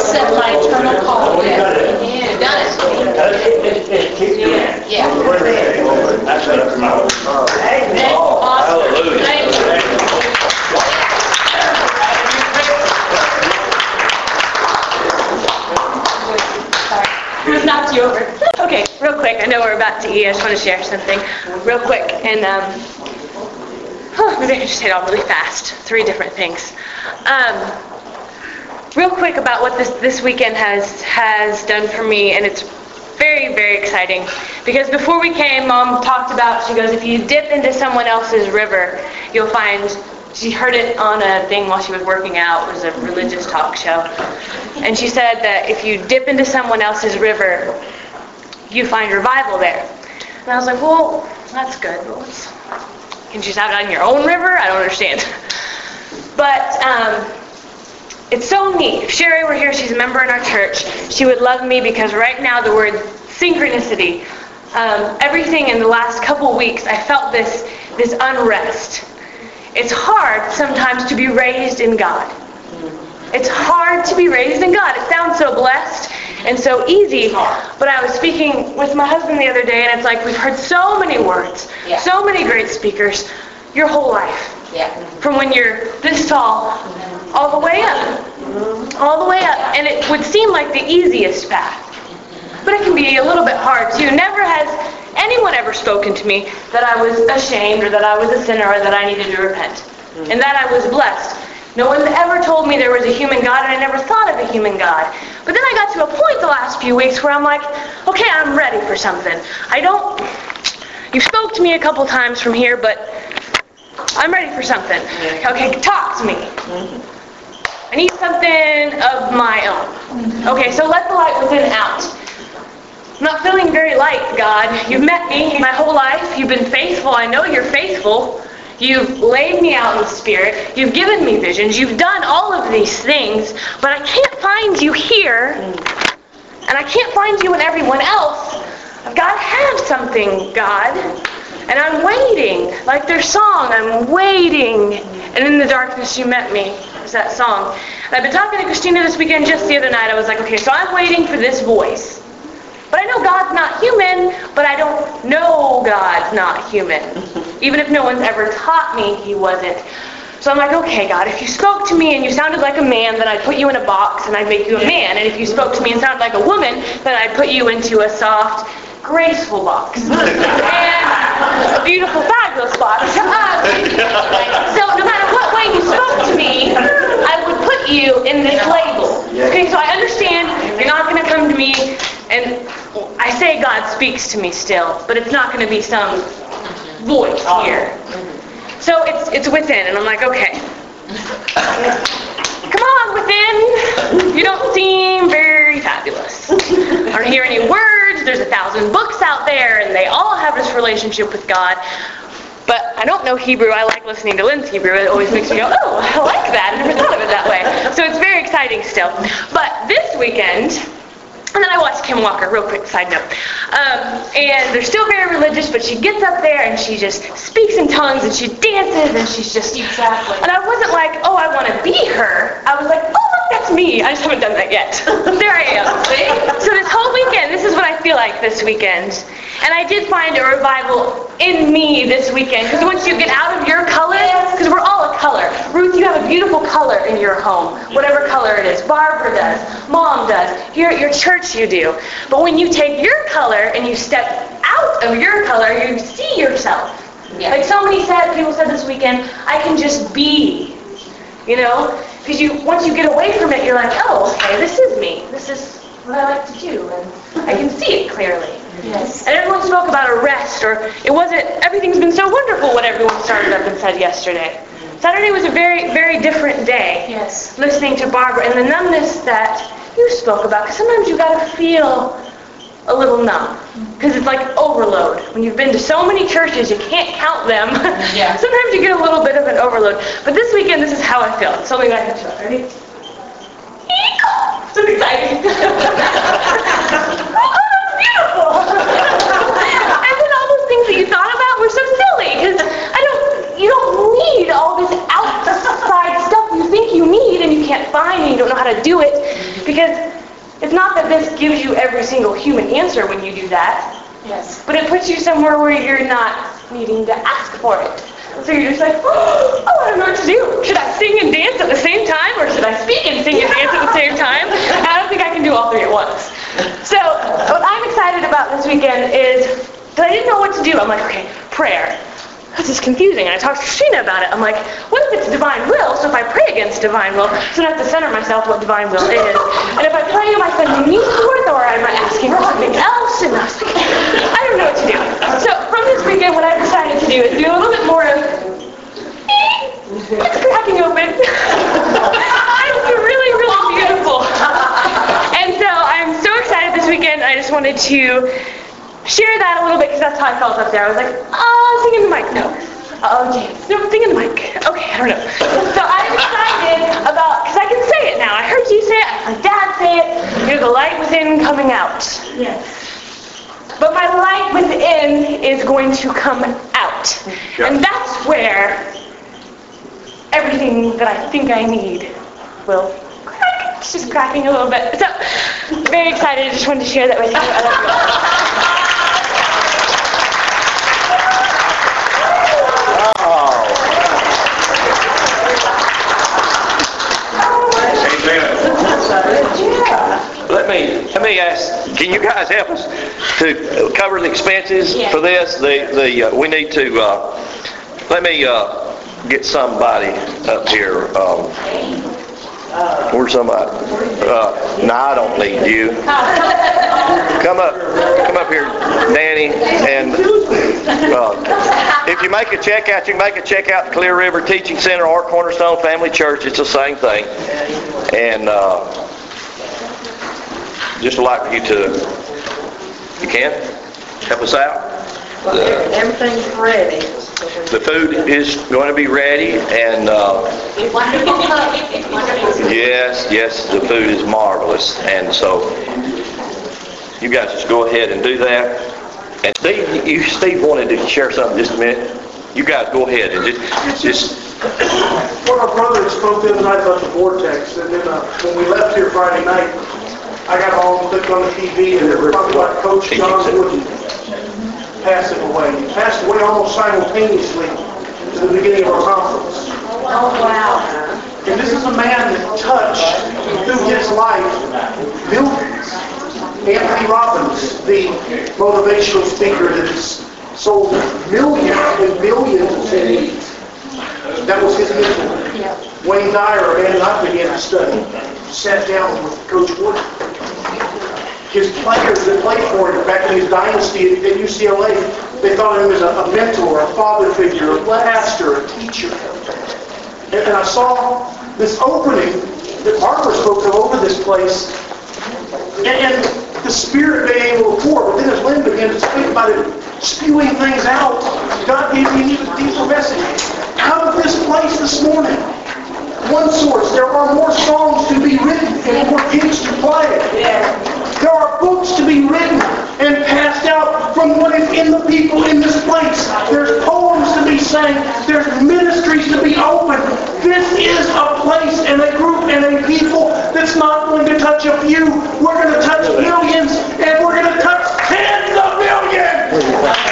quick. I know we're about to eat. I just want to share something real quick. And um, oh, maybe I can just say it all really fast. Three different things. Um, real quick about what this, this weekend has, has done for me. And it's very, very exciting. Because before we came, Mom talked about, she goes, if you dip into someone else's river, you'll find, she heard it on a thing while she was working out. It was a religious talk show. And she said that if you dip into someone else's river, you find revival there. And I was like, well, that's good. But what's, can you just have it on your own river? I don't understand. But um, it's so neat. If Sherry were here, she's a member in our church, she would love me because right now the word synchronicity, um, everything in the last couple weeks, I felt this, this unrest. It's hard sometimes to be raised in God. It's hard to be raised in God. It sounds so blessed and so easy, but I was speaking with my husband the other day, and it's like we've heard so many words, Yeah. so many great speakers, your whole life, Yeah. from when you're this tall, all the way up, all the way up, and it would seem like the easiest path, but it can be a little bit hard too. Never has anyone ever spoken to me that I was ashamed or that I was a sinner or that I needed to repent, and that I was blessed. No one's ever told me there was a human God, and I never thought of a human God. But then I got to a point the last few weeks where I'm like, okay, I'm ready for something. I don't, you spoke to me a couple times from here, but I'm ready for something. Okay, talk to me. I need something of my own. Okay, so let the light within out. I'm not feeling very light, God. You've met me my whole life. You've been faithful. I know you're faithful. You've laid me out in the Spirit. You've given me visions. You've done all of these things, but I can't find you here, and I can't find you in everyone else. I've got to have something, God, and I'm waiting. Like their song, I'm waiting, and in the darkness you met me. It's that song. And I've been talking to Christina this weekend, just the other night. I was like, okay, so I'm waiting for this voice. But I know God's not human, but I don't know God's not human. Even if no one's ever taught me he wasn't. So I'm like, okay, God, if you spoke to me and you sounded like a man, then I'd put you in a box and I'd make you a man. And if you spoke to me and sounded like a woman, then I'd put you into a soft, graceful box. And a beautiful, fabulous box. So no matter what way you spoke to me, I would put you in this label. Okay, so I understand you're not going to come to me, and I say God speaks to me still, but it's not going to be some voice here. So it's it's within, and I'm like, okay. Come on, within. You don't seem very fabulous. I don't hear any words. There's a thousand books out there, and they all have this relationship with God. But I don't know Hebrew. I like listening to Lynn's Hebrew. It always makes me go, oh, I like that. I never thought of it that way. So it's very exciting still. But this weekend, and then I watched Kim Walker, real quick side note. Um, and they're still very religious, but she gets up there and she just speaks in tongues and she dances and she's just... Exactly. And I wasn't like, oh, I want to be her. I was like, oh, look, that's me. I just haven't done that yet. There I am. So this whole weekend, this is what I feel like this weekend. And I did find a revival in me this weekend. Because once you get out of your color, because we're all a color. Ruth, you have a beautiful color in your home. Whatever color it is. Barbara does. Mom does. Here at your church you do. But when you take your color and you step out of your color, you see yourself. Yeah. Like so many sad people said this weekend, I can just be. You know? Because you, once you get away from it, you're like, oh, okay, this is me. This is what I like to do. And I can see it clearly. Yes. And everyone spoke about a rest, or it wasn't, everything's been so wonderful what everyone started up and said yesterday. Saturday was a very, very different day. Yes. Listening to Barbara and the numbness that you spoke about, because sometimes you got to feel a little numb, because it's like overload. When you've been to so many churches, you can't count them. Yeah. Sometimes you get a little bit of an overload. But this weekend, this is how I feel. It's something I can show. Ready? So exciting. Oh, that's beautiful. And then all those things that you thought about were so silly, because I don't, you don't need all this outside stuff you think you need and you can't find and you don't know how to do it, because it's not that this gives you every single human answer when you do that. Yes. But it puts you somewhere where you're not needing to ask for it. So you're just like, oh, I don't know what to do. Should I sing and dance at the same time, or should I speak and sing and dance at the same time? I don't think I can do all three at once. So what I'm excited about this weekend is that I didn't know what to do. I'm like, okay, prayer. This is confusing. And I talked to Sheena about it. I'm like, what if it's divine will? So if I pray against divine will, so I have to center myself what divine will is. And if I pray, am I sending music forth, or am I asking for something else? And I was like, I don't know what to do. So from this weekend, what I decided to do is do a little bit more of it's cracking open. It's really, really beautiful. And so I'm so excited this weekend. I just wanted to share that a little bit because that's how I felt up there. I was like, oh, sing in the mic. No. Oh, James. No, sing in the mic. Okay, I don't know. So I'm excited about, because I can say it now. I heard you say it. I heard Dad say it. There's a light within coming out. Yes. But my light within is going to come out. And that's where everything that I think I need will crack. It's just cracking a little bit. So, very excited. I just wanted to share that with you. I love you. Let me let me ask. Can you guys help us to cover the expenses for this? The the uh, we need to. Uh, let me uh, get somebody up here. Um, where's somebody? Uh, no, I don't need you. Come up, come up here, Danny. And uh, if you make a check out, you can make a check out to Clear River Teaching Center or Cornerstone Family Church. It's the same thing. And. Uh, Just like for you to, you can, help us out. Well, The, everything's ready. the food is going to be ready, and uh, yes, yes, the food is marvelous. And so, you guys just go ahead and do that. And Steve, you, Steve wanted to share something just a minute. You guys go ahead and just, just One of our brothers spoke the other night about the vortex, and then uh, when we left here Friday night, I got home, clicked on the T V, and they were talking about Coach John Wooden passing away. He passed away almost simultaneously to the beginning of our conference. Oh, wow. And this is a man that touched, through his life, millions. Anthony Robbins, the motivational speaker that has sold millions and millions of C Ds. That was his mentor. Wayne Dyer, a man that I began to study, sat down with Coach Wood. His players that played for him back in his dynasty at U C L A, they thought of him as a, a mentor, a father figure, a pastor, a teacher. And, and I saw this opening that Barbara spoke of over this place, and, and the Spirit being able to pour. But then as Lynn began to speak about it, spewing things out, God gave me an even deeper message. Out of this place this morning, one source, there are more songs to be written and more gigs to play. There are books to be written and passed out from what is in the people in this place. There's poems to be sang. There's ministries to be opened. This is a place and a group and a people that's not going to touch a few. We're going to touch millions, and we're going to touch tens of millions.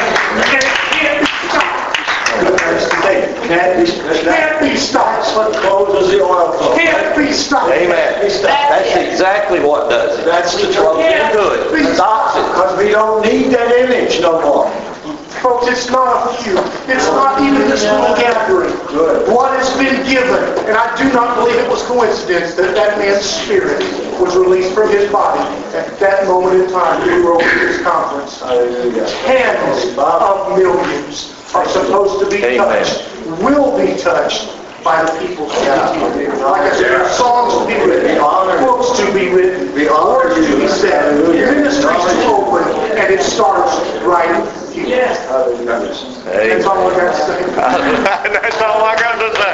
Can't be, Can't be stopped. what closes the oil flow. Can't be stopped. Amen. That's exactly what does it. That's the What trouble. you do it. Stops it. Because we don't need that image no more. Folks, it's not a few. It's not even this little gathering. Good. What has been given, and I do not believe it was coincidence that that man's spirit was released from his body at that moment in time we were over this conference. Hallelujah. Tens of millions are supposed to be Amen. touched, will be touched by the people. Like I said, there are songs to be written, books to be written, words to be said, ministries to open, and it starts right here. That's all I got to say. That's all I got to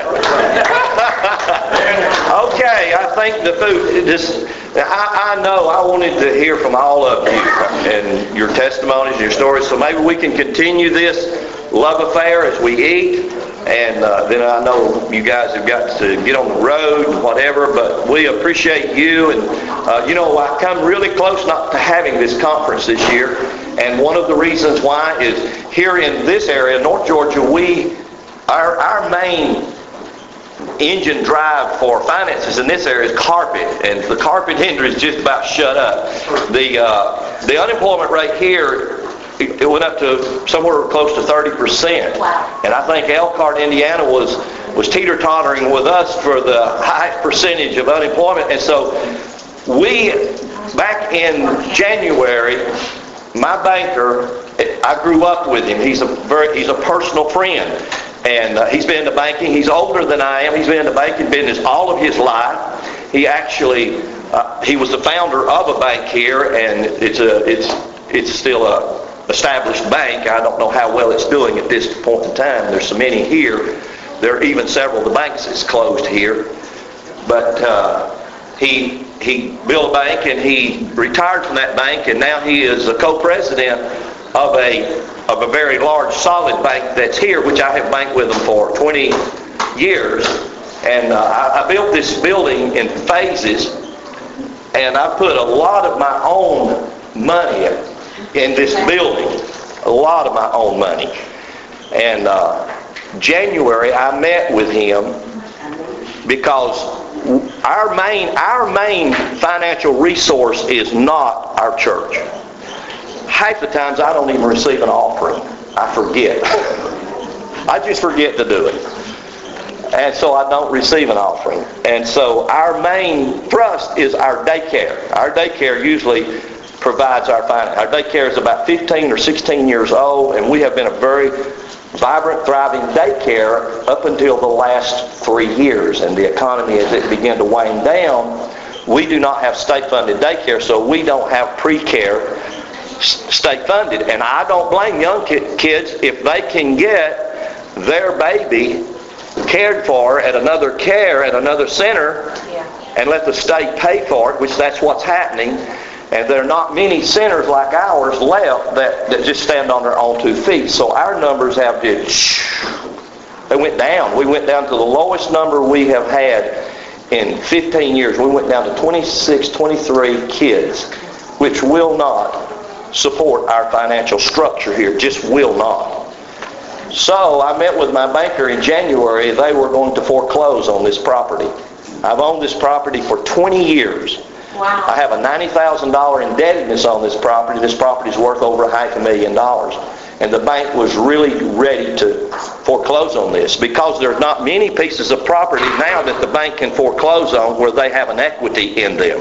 say. Okay, I think the food, this, I, I know I wanted to hear from all of you and your testimonies and your stories, so maybe we can continue this love affair as we eat, and uh, then I know you guys have got to get on the road, whatever, but we appreciate you, and uh, you know, I come really close not to having this conference this year, and one of the reasons why is here in this area, North Georgia, we, our, our main engine drive for finances in this area is carpet, and the carpet industry is just about shut up. The uh, the unemployment rate here, it, it went up to somewhere close to thirty percent. Wow. And I think Elkhart, Indiana was was teeter-tottering with us for the highest percentage of unemployment. And so we, back in January, my banker, I grew up with him. He's a very, he's a personal friend. And uh, he's been in the banking. He's older than I am. He's been in the banking business all of his life. He actually, uh, he was the founder of a bank here, and it's a, it's, it's still a established bank. I don't know how well it's doing at this point in time. There's so many here. There are even several of the banks that's closed here. But uh, he he built a bank, and he retired from that bank, and now he is a co-president of a of a very large, solid bank that's here, which I have banked with them for twenty years. And uh, I, I built this building in phases, and I put a lot of my own money in this building, a lot of my own money. And uh, January, I met with him because our main our main financial resource is not our church. Half the times I don't even receive an offering. I forget. I just forget to do it. And so I don't receive an offering. And so our main thrust is our daycare. Our daycare usually provides our finance. Our daycare is about fifteen or sixteen years old, and we have been a very vibrant, thriving daycare up until the last three years. And the economy, as it began to wane down, we do not have state-funded daycare, so we don't have pre-care state-funded. And I don't blame young kids if they can get their baby cared for at another care, at another center, Yeah. and let the state pay for it, which that's what's happening. And there are not many centers like ours left that, that just stand on their own two feet. So our numbers have just, they went down. We went down to the lowest number we have had in fifteen years. We went down to twenty-six, twenty-three kids, which will not support our financial structure here, just will not. So I met with my banker in January. They were going to foreclose on this property. I've owned this property for twenty years. Wow. I have a ninety thousand dollars indebtedness on this property. This property is worth over a half a million dollars. And the bank was really ready to foreclose on this because there's not many pieces of property now that the bank can foreclose on where they have an equity in them.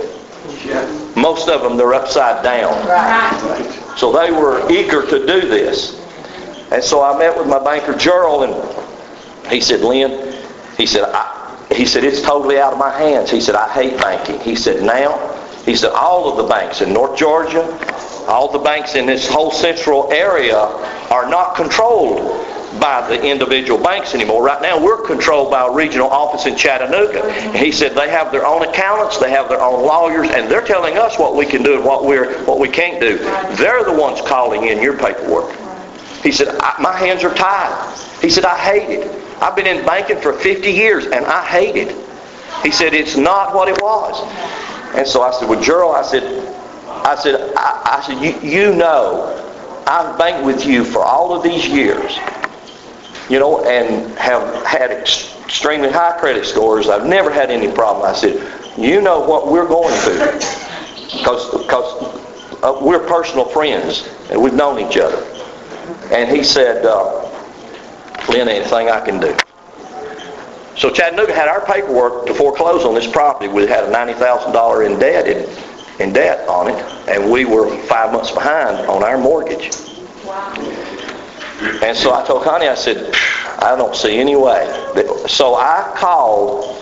Most of them, they're upside down. Right. So they were eager to do this. And so I met with my banker, Gerald, and he said, Lynn, he said, I, he said, it's totally out of my hands. He said, I hate banking. He said, now, he said, all of the banks in North Georgia, all the banks in this whole central area are not controlled by the individual banks anymore. Right now, we're controlled by a regional office in Chattanooga. And he said they have their own accountants, they have their own lawyers, and they're telling us what we can do and what we're what we can't do. They're the ones calling in your paperwork. He said, I, my hands are tied. He said, I hate it. I've been in banking for fifty years, and I hate it. He said, it's not what it was. And so I said, well, Gerald, I said, I said, I, I said, you, you know, I've banked with you for all of these years, you know, and have had extremely high credit scores. I've never had any problem. I said, you know what we're going through, because because uh, we're personal friends, and we've known each other. And he said, uh, Lynn, anything I can do. So Chattanooga had our paperwork to foreclose on this property. We had a ninety thousand dollars indebted, in debt on it, and we were five months behind on our mortgage. Wow. And so I told Connie, I said, I don't see any way. So I called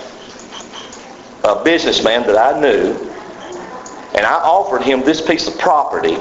a businessman that I knew, and I offered him this piece of property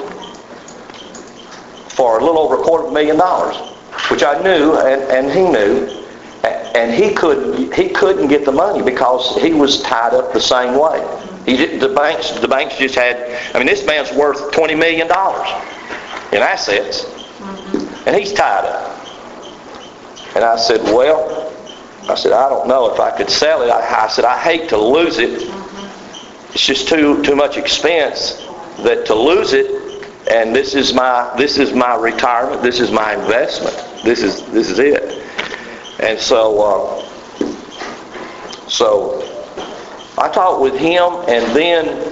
for a little over a quarter of a million dollars, which I knew and, and he knew, and he couldn't he couldn't get the money because he was tied up the same way. He did, the banks the banks just had. I mean, this man's worth twenty million dollars in assets, and he's tied up. And I said, well, I said I don't know if I could sell it. I, I said I hate to lose it. It's just too too much expense that to lose it. And this is my this is my retirement. This is my investment. This is this is it. And so uh, So I talked with him, and then,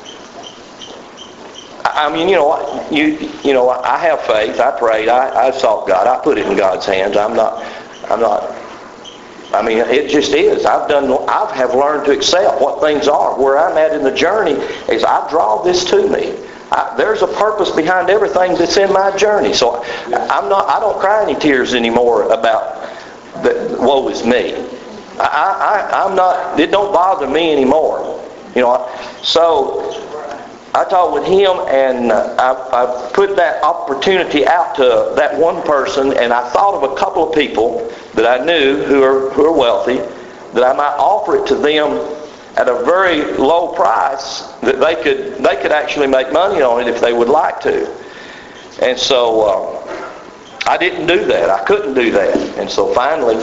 I mean, you know, you you know, I have faith. I prayed. I, I sought God. I put it in God's hands. I'm not, I'm not, I mean, it just is. I've done, I have learned to accept what things are. Where I'm at in the journey is I draw this to me. I, there's a purpose behind everything that's in my journey. So I'm not, I don't cry any tears anymore about the woe is me. I, I, I'm not, it don't bother me anymore. You know, so I talked with him, and uh, I, I put that opportunity out to that one person, and I thought of a couple of people that I knew who are who are wealthy, that I might offer it to them at a very low price, that they could they could actually make money on it if they would like to. And so uh, I didn't do that. I couldn't do that. And so finally,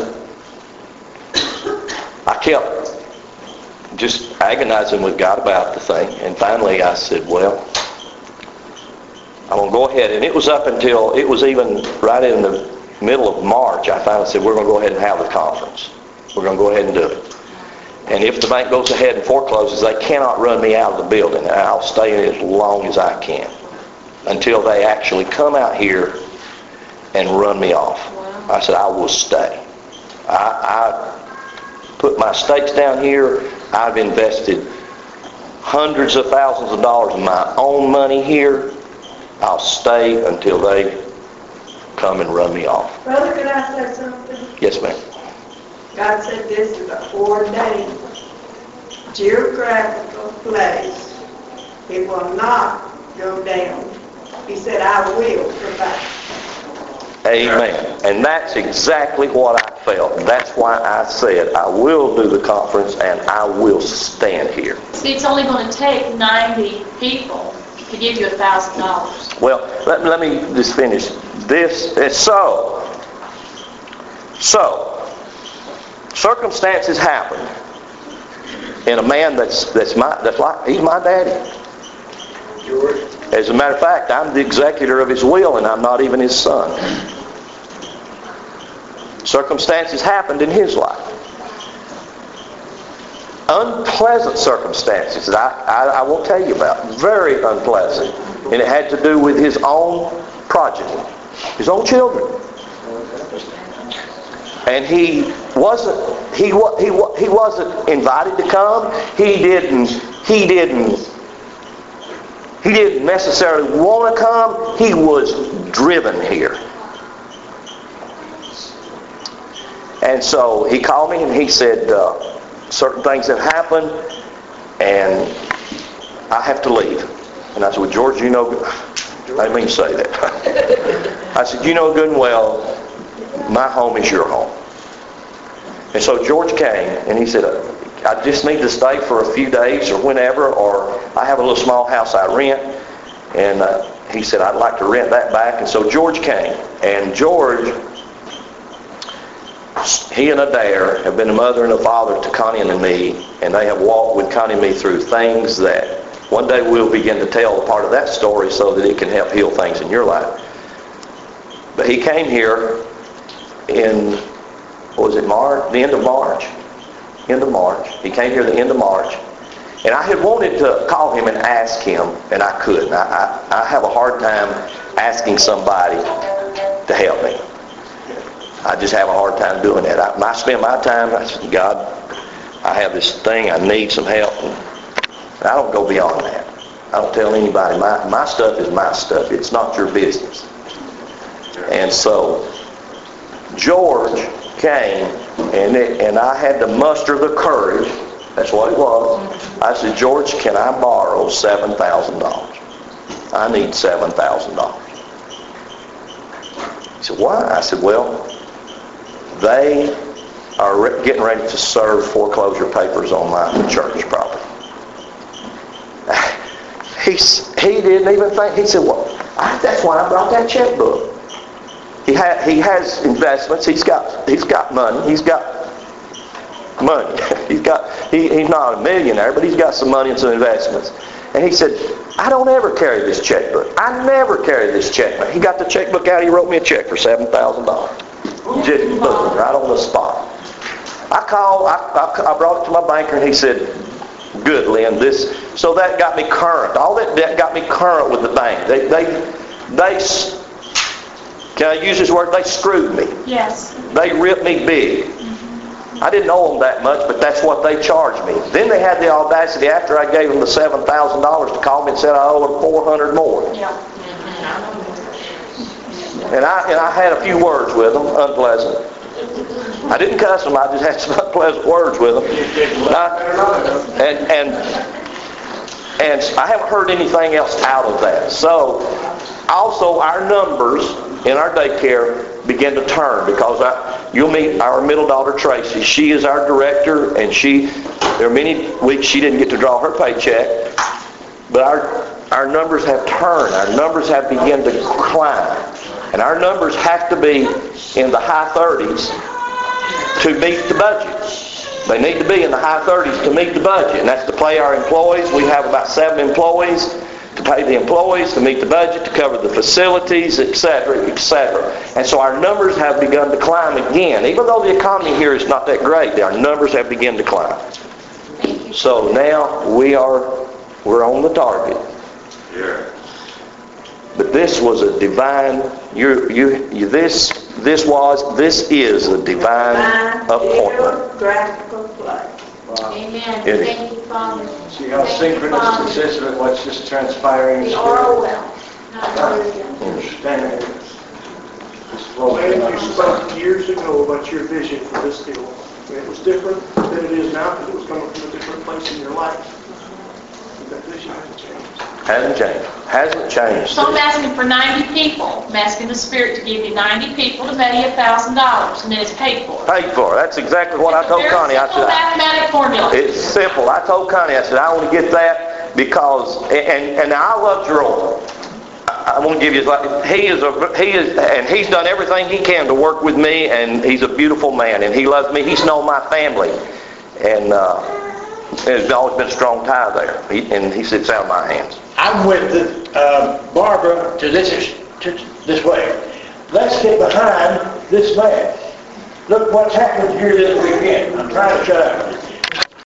I kept just agonizing with God about the thing. And finally I said, well, I'm going to go ahead. And it was up until, it was even right in the middle of March, I finally said, we're going to go ahead and have the conference. We're going to go ahead and do it. And if the bank goes ahead and forecloses, they cannot run me out of the building. And I'll stay in it as long as I can until they actually come out here and run me off. Wow. I said, I will stay. I, I put my stakes down here. I've invested hundreds of thousands of dollars of my own money here. I'll stay until they come and run me off. Brother, could I say something? Yes, ma'am. God said this is a four-day geographical place. It will not go down. He said, I will provide. Amen. And that's exactly what I felt. That's why I said I will do the conference and I will stand here. See, it's only going to take ninety people to give you a thousand dollars. Well, let, let me just finish. This is so. So, circumstances happen in a man that's that's my that's like he's my daddy. As a matter of fact, I'm the executor of his will, and I'm not even his son. Circumstances happened in his life. Unpleasant circumstances that I, I, I won't tell you about. Very unpleasant. And it had to do with his own progeny, his own children. And he wasn't he he he wasn't invited to come. He didn't he didn't he didn't necessarily want to come. He was driven here. And so he called me and he said, uh, certain things have happened and I have to leave. And I said, well, George, you know, I didn't mean to say that. I said, you know good and well, my home is your home. And so George came and he said, I just need to stay for a few days or whenever, or I have a little small house I rent. And uh, he said, I'd like to rent that back. And so George came. And George, he and Adair have been a mother and a father to Connie and me, and they have walked with Connie and me through things that one day we'll begin to tell a part of that story so that it can help heal things in your life. But he came here in, what was it, March? The end of March. End of March. He came here the end of March. And I had wanted to call him and ask him, and I couldn't. I, I, I have a hard time asking somebody to help me. I just have a hard time doing that. I, I spend my time, I say, God, I have this thing, I need some help. And I don't go beyond that. I don't tell anybody. My, my stuff is my stuff. It's not your business. And so George came, and, it, and I had to muster the courage. That's what it was. I said, George, can I borrow seven thousand dollars? I need seven thousand dollars. He said, why? I said, well, they are re- getting ready to serve foreclosure papers on my church property. He, he didn't even think. He said, well, I, that's why I brought that checkbook. He, ha, he has investments. He's got he's got money. He's got money. he's got he, he's not a millionaire, but he's got some money and some investments. And he said, I don't ever carry this checkbook. I never carry this checkbook. He got the checkbook out. He wrote me a check for seven thousand dollars. Just boom, right on the spot. I called, I, I, I brought it to my banker, and he said, good, Lynn, this, so that got me current. All that debt got me current with the bank. They, they, they, can I use this word? They screwed me. Yes. They ripped me big. I didn't owe them that much, but that's what they charged me. Then they had the audacity, after I gave them the seven thousand dollars, to call me and said I owe them four hundred more. Yeah. And I, and I had a few words with them, unpleasant. I didn't cuss them, I just had some unpleasant words with them. And, I, and, and, and I haven't heard anything else out of that. So, also our numbers in our daycare begin to turn, because I, you'll meet our middle daughter Tracy. She is our director, and she, there are many weeks she didn't get to draw her paycheck, but our, our numbers have turned. Our numbers have begun to climb. And our numbers have to be in the high thirties to meet the budget. They need to be in the high thirties to meet the budget, and that's to pay our employees. We have about seven employees, to pay the employees, to meet the budget, to cover the facilities, et cetera, et cetera. And so our numbers have begun to climb again. Even though the economy here is not that great, our numbers have begun to climb. So now we are, we're on the target. Yeah. But this was a divine, you, you, you, this, this was, this is a divine appointment. Geographical place. Amen. It- Thank you, Father. See how Thank you, synchronous Father. this is with what's just transpiring in The the oral spirit? well. Hallelujah. Understanding this flow. When you spoke years ago about your vision for this deal, it was different than it is now because it was coming from a different place in your life. That vision hasn't changed. Hasn't changed. Hasn't changed. So I'm asking for ninety people. I'm asking the Spirit to give you ninety people to pay you a thousand dollars, and then it's paid for. Paid for. That's exactly what I told Very Connie. I simple said, I- mathematic formula. it's simple. I told Connie, I said, I want to get that because, and, and I love Jerome. I, I want to give you, like, he is a, he is, and he's done everything he can to work with me, and he's a beautiful man, and he loves me. He's known my family, and uh, there's always been a strong tie there. He, and he sits out of my hands. I'm with the, uh, Barbara to this, to this way. Let's get behind this man. Look what's happened here this weekend. I'm trying to shut up.